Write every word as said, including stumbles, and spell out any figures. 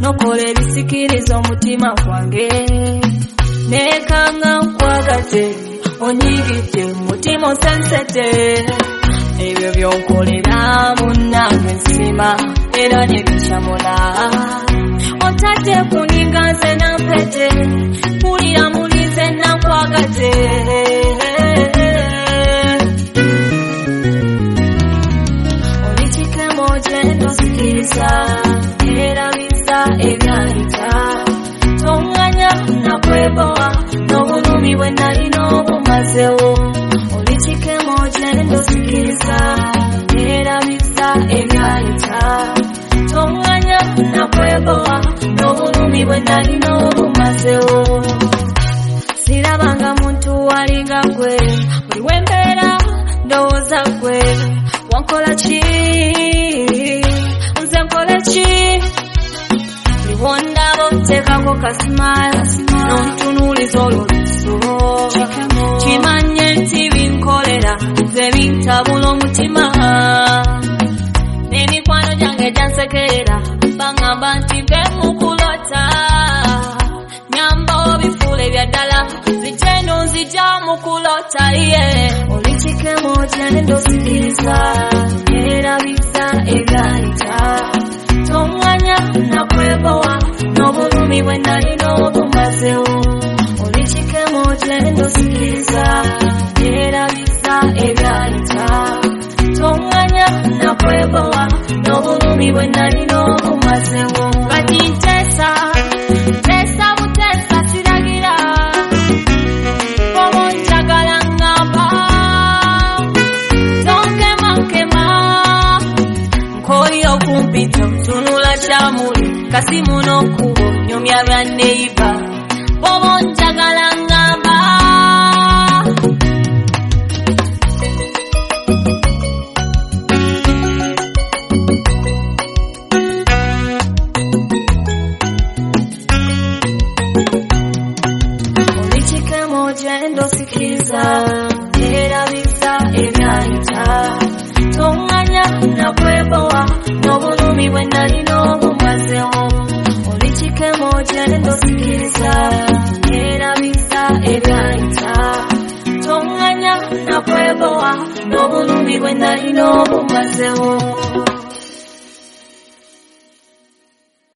nokole bisikiriza omutima gwange nekanga nkwagaze onyigidde mutima osensete ebyo byonkolera munnange nsima era nebicamula otadde kuninganze nampete pulira mulize nankwagaze olikikemo gyendosikiriza era biza ebyayita tonganya nakwebowa n'obulumi bwe nalina obumazewo olikikemo gyendosikiriza era biza ebyayita tonganya nakwebowa n'obulumi bwe nalina obumazewo sirabanga muntu walinga gwe buli wembeera ndowooza gwe wankola ki nze nkole ki buli wondaba oteekako kasimala n'ontunuuliza olwoluso kimanye nti binkolera nze bintabula omutima n'emikwano gyange gyansekerera bangamba nti mbe mukulota nyamba obifuula ebya ddala zijeno nzija mukulota ye olikikemo gyendosikiriza era biza ebyayita tonganya nakwebowa n'obulumi bwe nalina obumazewo olikikemo gyendosikiriza era biza ebyayita tonganya nakwebowa n'obulumi bwe nalina obumazewo kati nteesa nteesa buteesa siragira oba njagala ngamba tonkemankema nkoli okumpita tunula kyamuli kasimu n'okkubo nyumya bya neiba oba njagala ngamba gyendosikiriza era biza ebyayita tonganya nakwebowa n'obulumi bwe nalina obumazewo olikikemo gyendosikiriza era biza ebyayita tonganya nakwebowa n'obulumi bwe nalina obumazewo